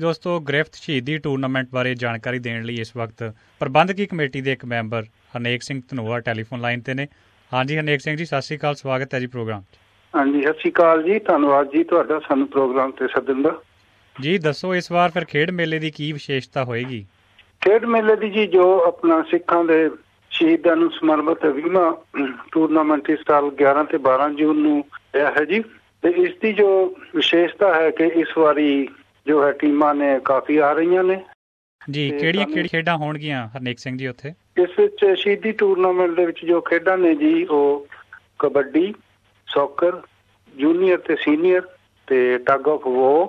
ਦੋਸਤੋ, ਗ੍ਰਿਫਤ ਸ਼ਹੀਦੀ ਟੂਰਨਾਮੈਂਟ ਬਾਰੇ ਜਾਣਕਾਰੀ ਦੇਣ ਲਈ ਇਸ ਵਕਤ ਪ੍ਰਬੰਧਕੀ ਕਮੇਟੀ ਦੇ ਇੱਕ member Harnek Singh Dhanoa telephone line 'ਤੇ ਨੇ। ਹਾਂਜੀ ਹਰਨੇਕ ਸਿੰਘ ਜੀ, ਸਤਿ ਸ਼੍ਰੀ ਅਕਾਲ, ਸਵਾਗਤ ਹੈ ਜੀ ਪ੍ਰੋਗਰਾਮ 'ਚ। ਹਾਂਜੀ, ਸਤਿ ਸ਼੍ਰੀ ਅਕਾਲ ਜੀ, ਧੰਨਵਾਦ ਜੀ ਤੁਹਾਡਾ ਸਾਨੂੰ ਪ੍ਰੋਗਰਾਮ 'ਤੇ ਸੱਦਣ ਦਾ। ਜੀ ਦੱਸੋ, ਇਸ ਵਾਰ ਫਿਰ ਖੇਡ ਮੇਲੇ ਦੀ ਕੀ ਵਿਸ਼ੇਸ਼ਤਾ ਹੋਏਗੀ? ਖੇਡ ਮੇਲੇ ਦੀ ਜੀ ਜੋ ਆਪਣਾ ਸਿੱਖਾਂ ਦੇ ਸ਼ਹੀਦਾਂ ਨੂੰ ਸਮਰਪਿਤ 20ਵਾਂ ਟੂਰਨਾਮੈਂਟ ਇਸ ਸਾਲ 11 ਤੇ 12 ਜੂਨ ਨੂੰ ਹੋਇਆ ਹੈ ਜੀ। ਤੇ ਇਸ ਦੀ ਜੋ ਵਿਸ਼ੇਸ਼ਤਾ ਹੈ ਕਿ ਇਸ ਵਾਰੀ ਜੋ ਹੈ ਟੀਮਾਂ ਨੇ ਕਾਫੀ ਆ ਰਹੀਆਂ ਨੇ ਜੀ। ਕਿਹੜੀਆਂ ਖੇਡਾਂ ਹੋਣਗੀਆਂ ਹਰਨੇਕ ਸਿੰਘ ਜੀ ਉੱਥੇ? ਇਸ ਵਿੱਚ ਸ਼ਹੀਦੀ ਟੂਰਨਾਮੈਂਟ ਦੇ ਵਿੱਚ ਜੋ ਖੇਡਾਂ ਨੇ ਜੀ ਉਹ ਕਬੱਡੀ, ਸੌਕਰ, ਜੂਨੀਅਰ ਤੇ ਸੀਨੀਅਰ, ਤੇ ਟੱਗ ਆਫ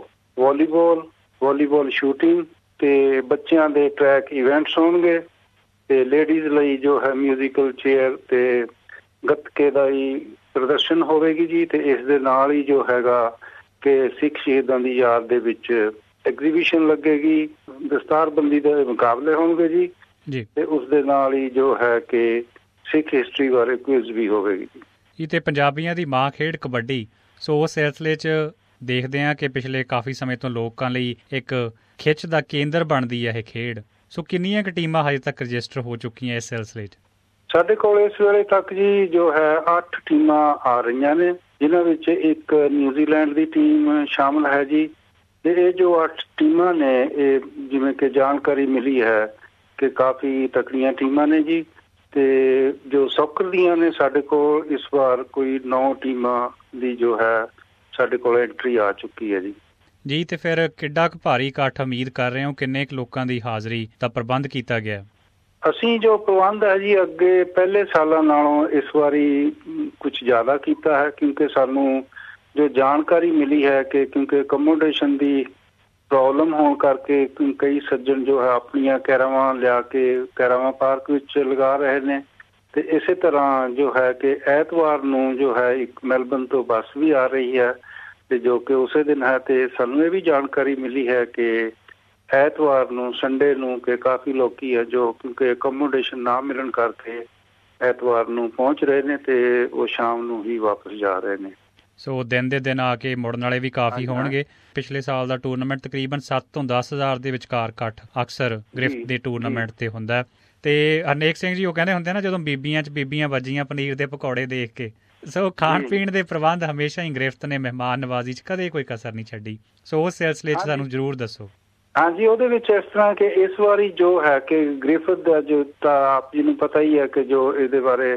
ਵੋ, ਵਾਲੀਬਾਲ ਸ਼ੂਟਿੰਗ, ਤੇ ਬੱਚਿਆਂ ਦੇ ਟਰੈਕ ਇਵੈਂਟਸ ਹੋਣਗੇ, ਤੇ ਲੇਡੀਜ਼ ਲਈ ਜੋ ਹੈ ਮਿਊਜ਼ੀਕਲ ਚੇਅਰ ਤੇ ਗੱਤਕੇ ਦਾ ਹੀ ਪ੍ਰਦਰਸ਼ਨ ਹੋਵੇਗੀ ਜੀ। ਤੇ ਇਸ ਦੇ ਨਾਲ ਹੀ ਜੋ ਹੈਗਾ ਕਿ ਸਿੱਖ ਸ਼ਹੀਦਾਂ ਦੀ ਯਾਦ ਦੇ ਵਿੱਚ ਐਗਜ਼ੀਬਿਸ਼ਨ ਲੱਗੇਗੀ, ਦਸਤਾਰਬੰਦੀ ਦੇ ਮੁਕਾਬਲੇ ਹੋਣਗੇ ਜੀ। ਤੇ ਉਸ ਦੇ ਨਾਲ ਹੀ ਜੋ ਹੈ ਕਿ ਸਿੱਖ ਹਿਸਟਰੀ ਬਾਰੇ ਕੁਇਜ਼ ਵੀ ਹੋਵੇਗੀ ਜੀ। ਤੇ ਪੰਜਾਬੀਆਂ ਦੀ ਮਾਂ ਖੇਡ ਕਬੱਡੀ, ਸੋ ਉਸ ਸਿਲਸਿਲੇ 'ਚ ਦੇਖਦੇ ਹਾਂ ਕਿ ਪਿਛਲੇ ਕਾਫੀ ਸਮੇਂ ਤੋਂ ਲੋਕਾਂ ਲਈ ਇੱਕ ਖਿੱਚ ਦਾ ਕੇਂਦਰ ਬਣਦੀ ਹੈ ਇਹ ਖੇਡ। ਸੋ ਕਿੰਨੀਆਂ ਕੁ ਟੀਮਾਂ ਹਜੇ ਤੱਕ ਰਜਿਸਟਰ ਹੋ ਚੁੱਕੀਆਂ ਇਸ ਸਿਲਸਿਲੇ 'ਚ? ਸਾਡੇ ਕੋਲ ਇਸ ਵੇਲੇ ਤੱਕ ਜੀ ਜੋ ਹੈ 8 ਟੀਮਾਂ ਆ ਰਹੀਆਂ ਨੇ, ਜਿਨ੍ਹਾਂ ਵਿੱਚ ਇੱਕ ਨਿਊਜ਼ੀਲੈਂਡ ਦੀ ਟੀਮ ਸ਼ਾਮਲ ਹੈ ਜੀ। ਤੇ ਇਹ ਜੋ 8 ਟੀਮਾਂ ਨੇ, ਇਹ ਜਿਵੇਂ ਕਿ ਜਾਣਕਾਰੀ ਮਿਲੀ ਹੈ ਕਿ ਕਾਫੀ ਤਕੜੀਆਂ ਟੀਮਾਂ ਨੇ ਜੀ। ਤੇ ਜੋ ਸੌਕਰ ਦੀਆਂ ਨੇ ਸਾਡੇ ਕੋਲ ਇਸ ਵਾਰ ਕੋਈ 9 ਟੀਮਾਂ ਦੀ ਜੋ ਹੈ ਸਾਡੇ ਕੋਲ ਐਂਟਰੀ ਆ ਚੁੱਕੀ ਹੈ ਜੀ। ਤੇ ਫਿਰ ਕਿੱਡਾ ਕੁ ਭਾਰੀ ਇਕੱਠ ਉਮੀਦ ਕਰ ਰਹੇ ਹੋ? ਕਿੰਨੇ ਕੁ ਲੋਕਾਂ ਦੀ ਹਾਜ਼ਰੀ ਦਾ ਪ੍ਰਬੰਧ ਕੀਤਾ ਗਿਆ? ਅਸੀਂ ਜੋ ਪ੍ਰਬੰਧ ਹੈ ਜੀ ਅੱਗੇ ਪਹਿਲੇ ਸਾਲਾਂ ਨਾਲੋਂ ਇਸ ਵਾਰੀ ਕੁਝ ਜ਼ਿਆਦਾ ਕੀਤਾ ਹੈ, ਕਿਉਂਕਿ ਸਾਨੂੰ ਜੋ ਜਾਣਕਾਰੀ ਮਿਲੀ ਹੈ ਕਿ ਕਿਉਂਕਿ ਅਕੋਮੋਡੇਸ਼ਨ ਦੀ ਪ੍ਰੋਬਲਮ ਹੋਣ ਕਰਕੇ ਕਈ ਸੱਜਣ ਜੋ ਹੈ ਆਪਣੀਆਂ ਕੈਰਾਵਾਂ ਲਿਆ ਕੇ ਕੈਰਾਵਾਂ ਪਾਰਕ ਵਿੱਚ ਲਗਾ ਰਹੇ ਨੇ। ਤੇ ਇਸੇ ਤਰ੍ਹਾਂ ਜੋ ਹੈ ਕਿ ਐਤਵਾਰ ਨੂੰ ਜੋ ਹੈ ਇੱਕ ਮੈਲਬਨ ਤੋਂ ਬੱਸ ਵੀ ਆ ਰਹੀ ਹੈ, ਤੇ ਜੋ ਕਿ ਉਸੇ ਦਿਨ ਹੈ। ਤੇ ਸਾਨੂੰ ਇਹ ਵੀ ਜਾਣਕਾਰੀ ਮਿਲੀ ਹੈ ਕਿ ਐਤਵਾਰ ਨੂੰ, ਸੰਡੇ ਨੂੰ, ਕਿ ਕਾਫੀ ਲੋਕੀ ਹੈ ਜੋ ਕਿਉਂਕਿ ਅਕੋਮੋਡੇਸ਼ਨ ਨਾ ਮਿਲਣ ਕਰਕੇ ਐਤਵਾਰ ਨੂੰ ਪਹੁੰਚ ਰਹੇ ਨੇ ਤੇ ਉਹ ਸ਼ਾਮ ਨੂੰ ਹੀ ਵਾਪਸ ਜਾ ਰਹੇ ਨੇ। ਸੋ ਦਿਨ ਦੇ ਦਿਨ ਆ ਕੇ ਮੁੜਨ ਵਾਲੇ ਵੀ ਕਾਫੀ ਹੋਣਗੇ। ਪਿਛਲੇ ਸਾਲ ਦਾ ਟੂਰਨਾਮੈਂਟ ਤਕਰੀਬਨ 7 ਤੋਂ 10,000 ਦੇ ਵਿਚਕਾਰ ਇਕੱਠ ਅਕਸਰ ਗ੍ਰਿਫਤ ਦੇ ਟੂਰਨਾਮੈਂਟ ਤੇ ਹੁੰਦਾ। ਤੇ ਹਰਨੇਕ ਸਿੰਘ ਜੀ, ਉਹ ਕਹਿੰਦੇ ਹੁੰਦੇ ਨਾ, ਜਦੋਂ ਬੀਬੀਆਂ ਵੱਜੀਆਂ ਪਨੀਰ ਦੇ ਪਕੌੜੇ ਦੇਖ ਕੇ। ਸੋ ਖਾਣ ਪੀਣ ਦੇ ਪ੍ਰਬੰਧ ਹਮੇਸ਼ਾ ਹੀ ਗ੍ਰਿਫਤ ਨੇ ਮਹਿਮਾਨ ਨਵਾਜ਼ੀ 'ਚ ਕਦੇ ਕੋਈ ਕਸਰ ਨਹੀਂ ਛੱਡੀ। ਸੋ ਉਸ ਸਿਲਸਿਲੇ 'ਚ ਸਾਨੂੰ ਜ਼ਰੂਰ ਦੱਸੋ। ਹਾਂਜੀ, ਉਹਦੇ ਵਿੱਚ ਇਸ ਤਰ੍ਹਾਂ ਕਿ ਇਸ ਵਾਰੀ ਜੋ ਹੈ ਕਿ ਗ੍ਰਿਫਤ ਦਾ ਜੋ ਤਾਂ ਆਪ ਜੀ ਨੂੰ ਪਤਾ ਹੀ ਹੈ ਕਿ ਜੋ ਇਹਦੇ ਬਾਰੇ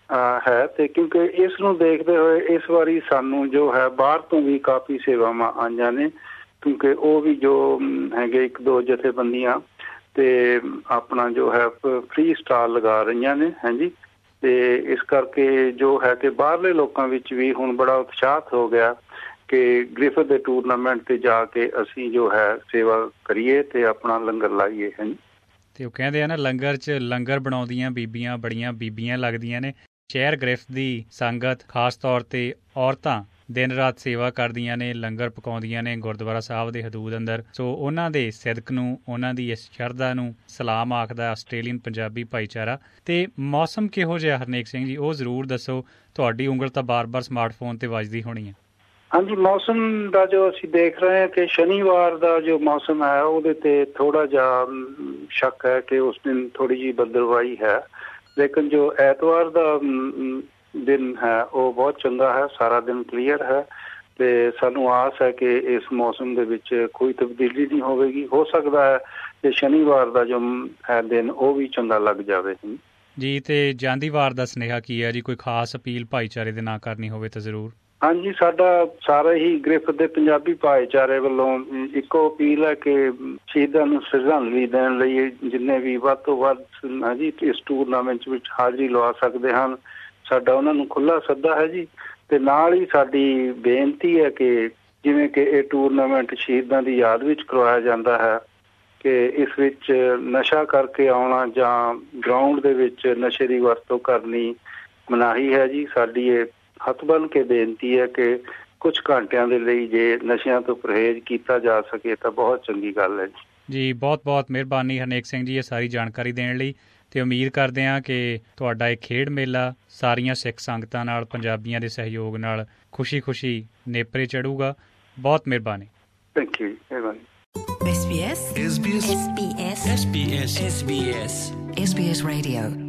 ਹੈ, ਤੇ ਕਿਉਂਕਿ ਇਸ ਨੂੰ ਦੇਖਦੇ ਹੋਏ ਇਸ ਵਾਰੀ ਸਾਨੂੰ ਜੋ ਹੈ ਬਾਹਰ ਤੋਂ ਵੀ ਕਾਫੀ ਸੇਵਾਵਾਂ ਆਈਆਂ ਨੇ, ਕਿਉਂਕਿ ਉਹ ਵੀ ਜੋ ਹੈਗੇ 1-2 ਜਥੇਬੰਦੀਆਂ ਤੇ ਆਪਣਾ ਜੋ ਹੈ ਫ੍ਰੀ ਸਟਾਲ ਲਗਾ ਰਹੀਆਂ ਨੇ। ਹਾਂਜੀ, ਤੇ ਇਸ ਕਰਕੇ ਜੋ ਹੈ ਕਿ ਬਾਹਰਲੇ ਲੋਕਾਂ ਵਿੱਚ ਵੀ ਹੁਣ ਬੜਾ ਉਤਸ਼ਾਹਤ ਹੋ ਗਿਆ ਕਿ ਗ੍ਰਿਫਤ ਦੇ ਟੂਰਨਾਮੈਂਟ ਤੇ ਜਾ ਕੇ ਅਸੀਂ ਜੋ ਹੈ ਸੇਵਾ ਕਰੀਏ ਤੇ ਆਪਣਾ ਲੰਗਰ ਲਾਈਏ। ਹਾਂਜੀ, ਤੇ ਉਹ ਕਹਿੰਦੇ ਆ ਨਾ, ਲੰਗਰ 'ਚ ਲੰਗਰ ਬਣਾਉਂਦੀਆਂ ਬੀਬੀਆਂ ਬੜੀਆਂ ਬੀਬੀਆਂ ਲੱਗਦੀਆਂ ਨੇ। ਸ਼ਹਿਰ ਗ੍ਰਿਫਤ ਦੀ ਸੰਗਤ, ਖਾਸ ਤੌਰ ਤੇ ਔਰਤਾਂ, ਦਿਨ ਰਾਤ ਸੇਵਾ ਕਰਦੀਆਂ ਨੇ, ਲੰਗਰ ਪਕਾਉਂਦੀਆਂ ਨੇ ਗੁਰਦੁਆਰਾ ਸਾਹਿਬ ਦੇ ਹਦੂਦ ਅੰਦਰ। ਸੋ ਉਹਨਾਂ ਦੇ ਸਿਦਕ ਨੂੰ, ਉਹਨਾਂ ਦੀ ਇਸ ਸ਼ਰਧਾ ਨੂੰ ਸਲਾਮ ਆਖਦਾ ਆਸਟ੍ਰੇਲੀਅਨ ਪੰਜਾਬੀ ਭਾਈਚਾਰਾ। ਤੇ ਮੌਸਮ ਕਿਹੋ ਜਿਹਾ ਹਰਨੇਕ ਸਿੰਘ ਜੀ, ਉਹ ਜ਼ਰੂਰ ਦੱਸੋ। ਤੁਹਾਡੀ ਉਂਗਲ ਤਾਂ ਬਾਰ-ਬਾਰ ਸਮਾਰਟਫੋਨ ਤੇ ਵੱਜਦੀ ਹੋਣੀ ਹੈ। ਹਾਂਜੀ, ਮੌਸਮ ਦਾ ਜੋ ਅਸੀਂ ਦੇਖ ਰਹੇ ਹਾਂ ਕਿ ਸ਼ਨੀਵਾਰ ਦਾ ਜੋ ਮੌਸਮ ਹੈ ਉਹਦੇ ਤੇ ਥੋੜਾ ਜਿਹਾ ਸ਼ੱਕ ਹੈ ਕਿ ਉਸ ਦਿਨ ਥੋੜੀ ਜਿਹੀ ਬੱਦਲਵਾਈ ਹੈ, ਲੇਕਿਨ ਜੋ ਐਤਵਾਰ ਦਾ ਦਿਨ ਹੈ ਉਹ ਬਹੁਤ ਚੰਗਾ ਹੈ, ਸਾਰਾ ਦਿਨ ਕਲੀਅਰ ਹੈ। ਤੇ ਸਾਨੂੰ ਆਸ ਹੈ ਕਿ ਇਸ ਮੌਸਮ ਦੇ ਵਿੱਚ ਕੋਈ ਤਬਦੀਲੀ ਨਹੀਂ ਹੋਵੇਗੀ। ਹੋ ਸਕਦਾ ਹੈ ਕਿ ਸ਼ਨੀਵਾਰ ਦਾ ਜੋ ਹੈ ਦਿਨ ਉਹ ਵੀ ਚੰਗਾ ਲੱਗ ਜਾਵੇ ਜੀ। ਤੇ ਜਾਂਦੀਵਾਰ ਦਾ ਸੁਨੇਹਾ ਕੀ ਹੈ ਜੀ? ਕੋਈ ਖਾਸ ਅਪੀਲ ਭਾਈਚਾਰੇ ਦੇ ਨਾਲ ਕਰਨੀ ਹੋਵੇ ਤਾਂ ਜ਼ਰੂਰ। ਹਾਂਜੀ, ਸਾਡਾ ਸਾਰਾ ਹੀ ਗ੍ਰਿਫਤ ਦੇ ਪੰਜਾਬੀ ਭਾਈਚਾਰੇ ਵੱਲੋਂ ਇੱਕੋ ਅਪੀਲ ਹੈ ਕਿ ਸ਼ਹੀਦਾਂ ਨੂੰ ਸ਼ਰਧਾਂਜਲੀ ਦੇਣ ਲਈ ਜਿੰਨੇ ਵੀ ਵੱਧ ਤੋਂ ਵੱਧ ਜੀ ਇਸ ਟੂਰਨਾਮੈਂਟ ਵਿੱਚ ਹਾਜ਼ਰੀ ਲਵਾ ਸਕਦੇ ਹਨ, ਸਾਡਾ ਉਹਨਾਂ ਨੂੰ ਖੁੱਲ੍ਹਾ ਸੱਦਾ ਹੈ ਜੀ। ਤੇ ਨਾਲ ਹੀ ਸਾਡੀ ਬੇਨਤੀ ਹੈ ਕਿ ਜਿਵੇਂ ਕਿ ਇਹ ਟੂਰਨਾਮੈਂਟ ਸ਼ਹੀਦਾਂ ਦੀ ਯਾਦ ਵਿੱਚ ਕਰਵਾਇਆ ਜਾਂਦਾ ਹੈ, ਕਿ ਇਸ ਵਿੱਚ ਨਸ਼ਾ ਕਰਕੇ ਆਉਣਾ ਜਾਂ ਗਰਾਊਂਡ ਦੇ ਵਿੱਚ ਨਸ਼ੇ ਦੀ ਵਰਤੋਂ ਕਰਨੀ ਮਨਾਹੀ ਹੈ ਜੀ। ਸਾਡੀ ਇਹ ਹੱਥ ਬੰਨ੍ਹ ਕੇ ਬੇਨਤੀ ਹੈ ਕਿ ਕੁਝ ਘੰਟਿਆਂ ਦੇ ਲਈ ਜੇ ਨਸ਼ਿਆਂ ਤੋਂ ਪਰਹੇਜ਼ ਕੀਤਾ ਜਾ ਸਕੇ ਤਾਂ ਬਹੁਤ ਚੰਗੀ ਗੱਲ ਹੈ ਜੀ। ਬਹੁਤ ਬਹੁਤ ਮਿਹਰਬਾਨੀ ਹਰਨੇਕ ਸਿੰਘ ਜੀ ਇਹ ਸਾਰੀ ਜਾਣਕਾਰੀ ਦੇਣ ਲਈ। ਤੇ ਉਮੀਦ ਕਰਦੇ ਹਾਂ ਕਿ ਤੁਹਾਡਾ ਇਹ ਖੇਡ ਮੇਲਾ ਸਾਰੀਆਂ ਸਿੱਖ ਸੰਗਤਾਂ ਨਾਲ, ਪੰਜਾਬੀਆਂ ਦੇ ਸਹਿਯੋਗ ਨਾਲ ਖੁਸ਼ੀ ਖੁਸ਼ੀ ਨੇਪਰੇ ਚੜ੍ਹੂਗਾ। ਬਹੁਤ ਮਿਹਰਬਾਨੀ। Thank you. ਮਿਹਰਬਾਨੀ। SBS SBS SBS SBS SBS SBS Radio